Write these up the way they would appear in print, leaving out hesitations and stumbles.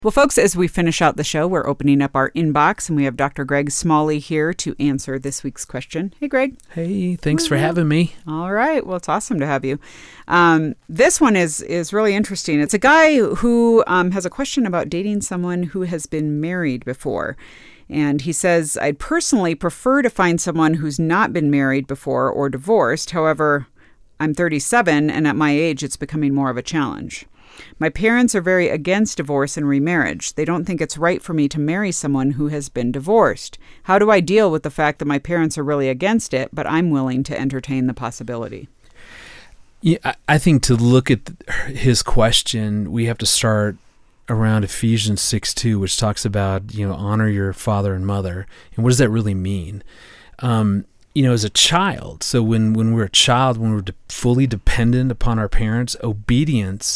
Well, folks, as we finish out the show, we're opening up our inbox, and we have Dr. Greg Smalley here to answer this week's question. Hey, Greg. Hey, thanks for having me. All right. Well, it's awesome to have you. This one is really interesting. It's a guy who has a question about dating someone who has been married before. And he says, I'd personally prefer to find someone who's not been married before or divorced. However, I'm 37, and at my age, it's becoming more of a challenge. My parents are very against divorce and remarriage. They don't think it's right for me to marry someone who has been divorced. How do I deal with the fact that my parents are really against it, but I'm willing to entertain the possibility? Yeah, I think to look at his question, we have to start around Ephesians 6:2, which talks about, honor your father and mother. And what does that really mean? As a child, so when we're a child, when we're fully dependent upon our parents, obedience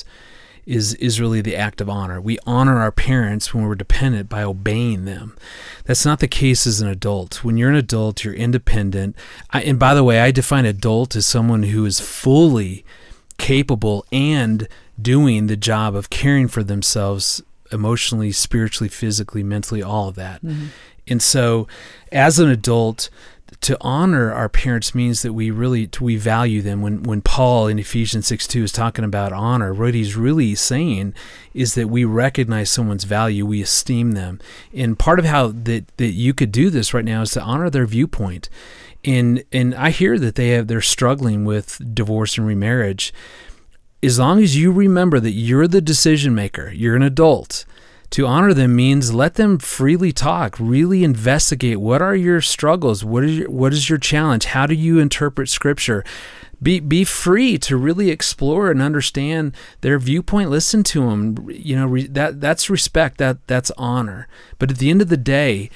is really the act of honor. We honor our parents when we're dependent by obeying them. That's not the case as an adult. When you're an adult, you're independent. And by the way, I define adult as someone who is fully capable and doing the job of caring for themselves emotionally, spiritually, physically, mentally, all of that. Mm-hmm. And so as an adult, to honor our parents means that we value them. When Paul in Ephesians 6:2 is talking about honor, what he's really saying is that we recognize someone's value, we esteem them. And part of how that you could do this right now is to honor their viewpoint. And I hear that they're struggling with divorce and remarriage. As long as you remember that you're the decision maker, you're an adult. To honor them means let them freely talk, really investigate what are your struggles, what is your challenge, how do you interpret Scripture. Be free to really explore and understand their viewpoint. Listen to them. That's respect. That's honor. But at the end of the day,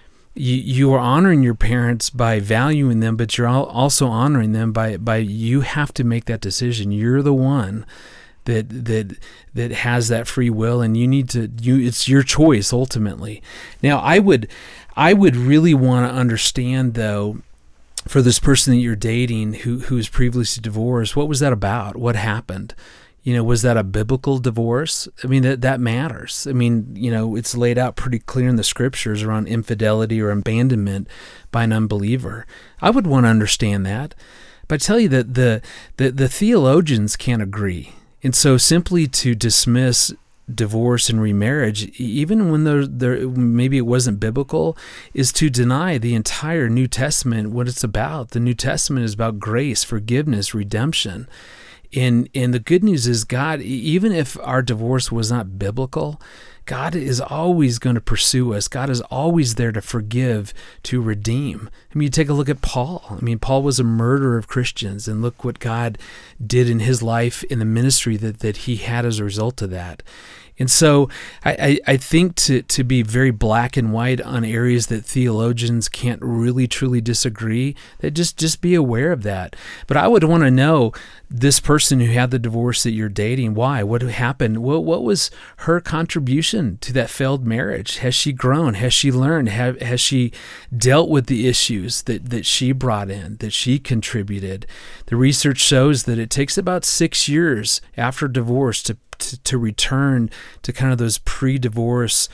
you are honoring your parents by valuing them, but you're also honoring them by you have to make that decision. You're the one that has that free will, and it's your choice ultimately. Now, I would really want to understand, though, for this person that you're dating who's previously divorced, what was that about? What happened? Was that a biblical divorce? I mean, that matters. I mean, it's laid out pretty clear in the Scriptures around infidelity or abandonment by an unbeliever. I would want to understand that. But I tell you that the theologians can't agree. And so simply to dismiss divorce and remarriage, even when there maybe it wasn't biblical, is to deny the entire New Testament, what it's about. The New Testament is about grace, forgiveness, redemption. And the good news is God, even if our divorce was not biblical, God is always going to pursue us. God is always there to forgive, to redeem. I mean, you take a look at Paul. I mean, Paul was a murderer of Christians, and look what God did in his life, in the ministry that he had as a result of that. And so I think to be very black and white on areas that theologians can't really truly disagree, that just be aware of that. But I would want to know, this person who had the divorce that you're dating, why? What happened? What was her contribution to that failed marriage? Has she grown? Has she learned? Has she dealt with the issues that she brought in, that she contributed? The research shows that it takes about 6 years after divorce to return to kind of those pre-divorce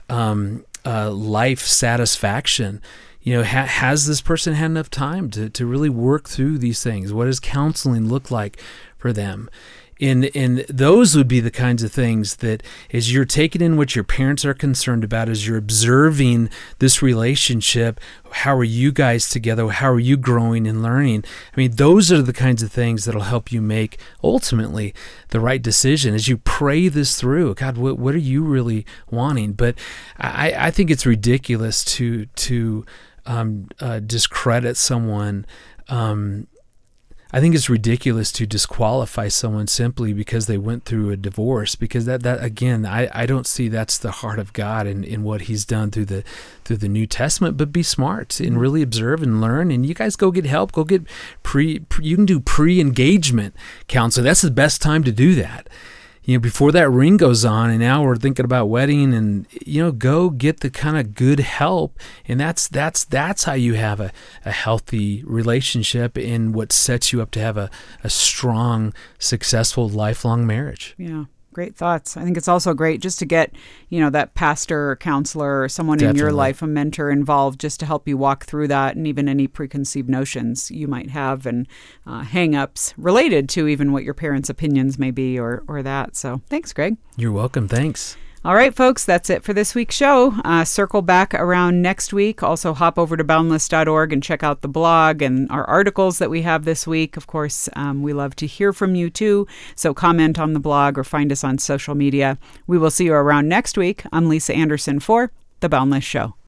life satisfaction. Has this person had enough time to really work through these things? What does counseling look like for them? And those would be the kinds of things that, as you're taking in what your parents are concerned about, as you're observing this relationship, how are you guys together? How are you growing and learning? I mean, those are the kinds of things that'll help you make, ultimately, the right decision. As you pray this through, God, what are you really wanting? But I think it's ridiculous to discredit someone. I think it's ridiculous to disqualify someone simply because they went through a divorce, because that again, I don't see that's the heart of God in what He's done through the New Testament. But be smart and really observe and learn, and you guys go get help. Go get you can do pre-engagement counseling. That's the best time to do that. Before that ring goes on, and now we're thinking about wedding, and go get the kind of good help, and that's how you have a healthy relationship, and what sets you up to have a strong, successful, lifelong marriage. Yeah. Great thoughts. I think it's also great just to get, that pastor or counselor or someone in your life, a mentor involved, just to help you walk through that and even any preconceived notions you might have and hang-ups related to even what your parents' opinions may be or that. So thanks, Greg. You're welcome. Thanks. All right, folks, that's it for this week's show. Circle back around next week. Also, hop over to boundless.org and check out the blog and our articles that we have this week. Of course, we love to hear from you, too. So comment on the blog or find us on social media. We will see you around next week. I'm Lisa Anderson for The Boundless Show.